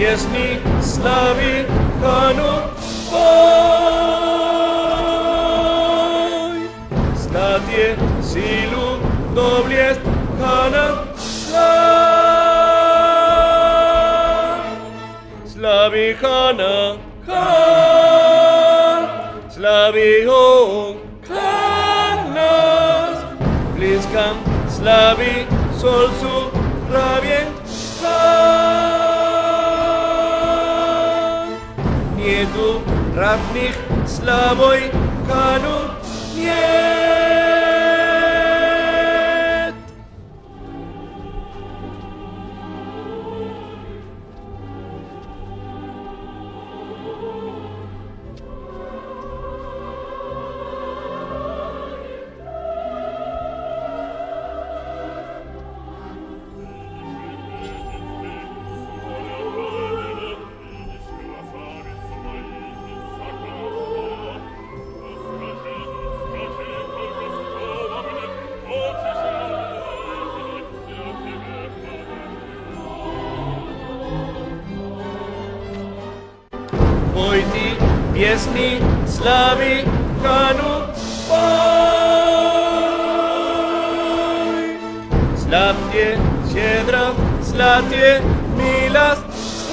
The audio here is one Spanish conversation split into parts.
Pieśni slawi Panu oj. Znatie silu dobliest Pana slavi Hana slavi Hon Hanas Bliskan slavi Solsu Rabien Nietu Ravnich Slavoj Kanu Niet. Pojdi pjesni slavi Hanu oj. Slavtje щедра, slatje milast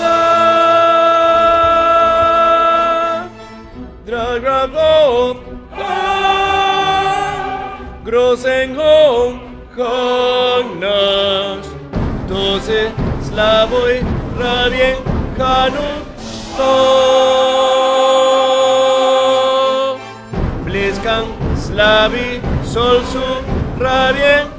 slav. Draga gov grosen hom hagnas. Tose slavoj rabien Hanu Bliskan slavi Solsu Rabien